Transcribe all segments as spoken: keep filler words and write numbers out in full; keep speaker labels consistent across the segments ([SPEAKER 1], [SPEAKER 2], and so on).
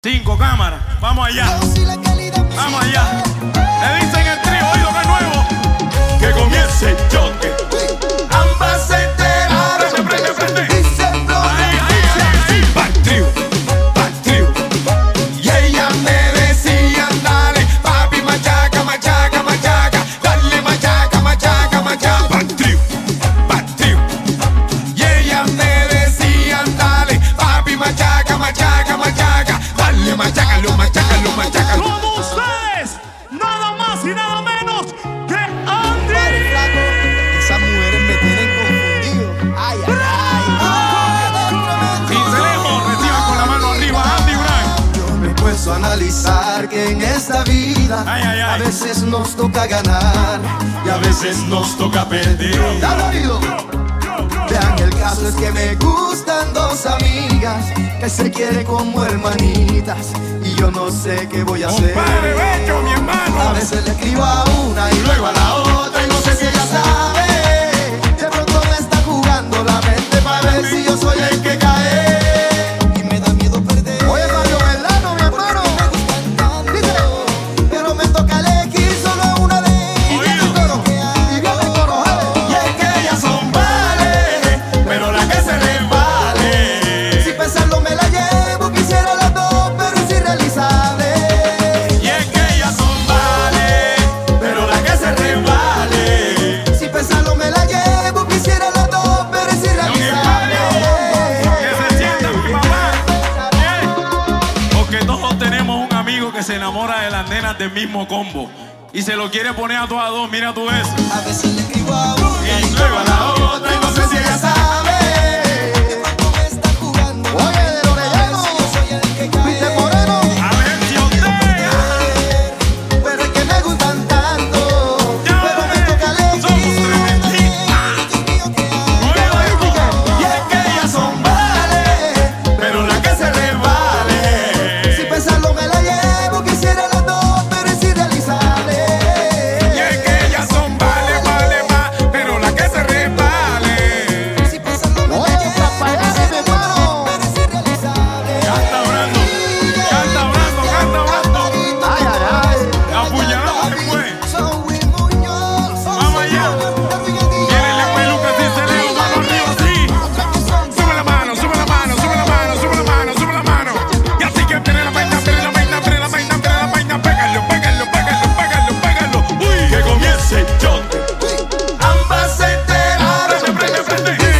[SPEAKER 1] Cinco cámaras, vamos allá. Vamos allá. Le dicen el trío, oído que es nuevo. Que comience el choque. Ambas se enteraron. Prende, prende, prende. Ahí, ahí, ahí, ahí. Va el trío, va el trío. Y ellas me decían, dale, papi, machaca, machaca, machaca. Dale, machaca, machaca, machaca. Va el trío, va el trío. Y ellas me decían, dale, papi, machaca, machaca, machaca. Dale, machácalo, machácalo, machácalo.
[SPEAKER 2] Como ustedes, nada más y nada menos que Andy.
[SPEAKER 3] Esas mujeres me tienen confundido. Ay, ay, ay.
[SPEAKER 1] Cincelejo, reciban con la mano arriba, Andy Bryant.
[SPEAKER 3] Yo me he puesto a analizar que en esta vida
[SPEAKER 1] Ay, ay, ay.
[SPEAKER 3] a veces nos toca ganar y a veces nos toca perder. Dale oído. Vean, el caso es que me gustan dos amigas que se quieren como hermanitas y yo no sé qué voy a hacer.
[SPEAKER 1] Compadre Becho, mi hermano.
[SPEAKER 3] A veces le escribo a una y luego a la otra y no sé si ella sabe. De pronto me está jugando la mente para ver si yo soy el que cae y me da miedo perder. Oye, Mario Velano, mi hermano, dice, pero me toca elegir solo una de ellas. Y viene el coro, jale.
[SPEAKER 1] Y es que ellas son vales, pero la que se les vale.
[SPEAKER 3] Si pensarlo me la llevo, quisiera las dos, pero es irrealizable.
[SPEAKER 1] Y es que ellas son vales, pero la que se les vale.
[SPEAKER 3] Si pensarlo me la llevo, quisiera las dos, pero es irrealizable.
[SPEAKER 1] Que se sienta mi papá. Eh, Porque todos tenemos un amigo que se enamora de las nenas del mismo combo y se lo quiere poner a todas dos. Mira tú eso.
[SPEAKER 3] A veces le escribo a una
[SPEAKER 1] Y luego a la otra y no sé si ella sabe.
[SPEAKER 3] de pronto me está jugando. Oye, de Orellano, yo soy el que cae. Viste Moreno,
[SPEAKER 1] A ver si usted.
[SPEAKER 3] pero es que me gustan tanto. Pero me toca elegir.
[SPEAKER 1] Somos tremenditas. Oye, oye, y es que ellas son vales, pero la que se les vale.
[SPEAKER 3] Si pensarlo me la llevo, quisiera las dos, pero es irrealizable.
[SPEAKER 1] Y es que ellas son vale, vale, más, pero la que se resbale.
[SPEAKER 3] Si pensarlo me la llevo, quisiera las dos, pero es irrealizable.
[SPEAKER 1] Canta hablando, canta hablando, canta hablando.
[SPEAKER 3] Ay, ay, ay.
[SPEAKER 1] Apuñalado se fue.
[SPEAKER 3] Soy Muñoz.
[SPEAKER 1] Vamos allá. Viene el peluca, Cincelejo, mano arriba, así. Sube la mano, sube la mano, sube la mano, sube la mano, sube la mano. Y así que tiene la vaina, tiene la vaina, tiene la vaina, tiene la vaina. Pégalo, pégalo, pégalo, pégalo, pégalo. Uy, que comience el choque. Ambas se enteraron. Prende, prende, prende.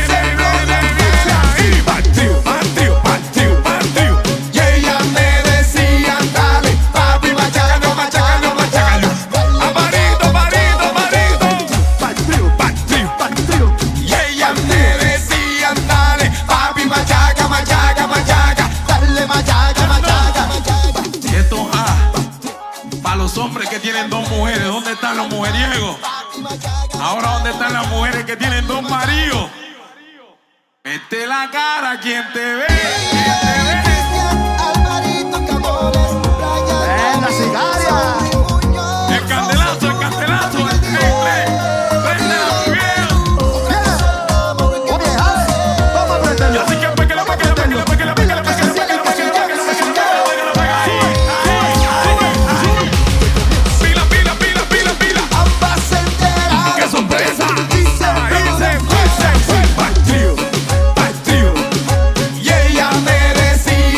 [SPEAKER 1] Y partió, partió, partió, partió. Y ellas me decían, dale, papi, machácalo, machácalo, machácalo. Amarito, amarito, amarito. Partió, partió, partió. Y ellas me decían, dale, papi, machaca, machaca, machaca.
[SPEAKER 3] Dale machaca, machaca, machaca.
[SPEAKER 1] Y esto, ah, para los hombres que tienen dos mujeres, ¿dónde están los mujeriegos? Ahora, ¿dónde están las mujeres que tienen dos maridos? Mete la cara quien te ve, quien te ve.
[SPEAKER 3] Alvarito Camoles, Brian.
[SPEAKER 4] la cigarra.
[SPEAKER 1] El candelazo, el candelazo, el triple. Prende la mujer.
[SPEAKER 4] Oye, jale, vamos a
[SPEAKER 1] Y
[SPEAKER 4] prenderlo.
[SPEAKER 1] así que péguela, péguela, péguela, péguela, péguela, péguela, péguela, péguela, péguela, péguela, péguela, péguela, ahí, ahí, ahí. Pila, pila, pila, pila, pila.
[SPEAKER 3] Ambas se enteraron.
[SPEAKER 1] ¡Qué sorpresa!
[SPEAKER 3] Dice,
[SPEAKER 1] Ahí se fue, se fue. Partió, partió. Y ella me decía,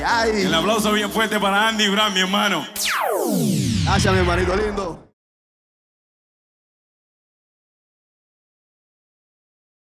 [SPEAKER 4] ay.
[SPEAKER 1] El aplauso bien fuerte para Andy Brand, mi hermano.
[SPEAKER 4] Gracias, mi hermanito lindo.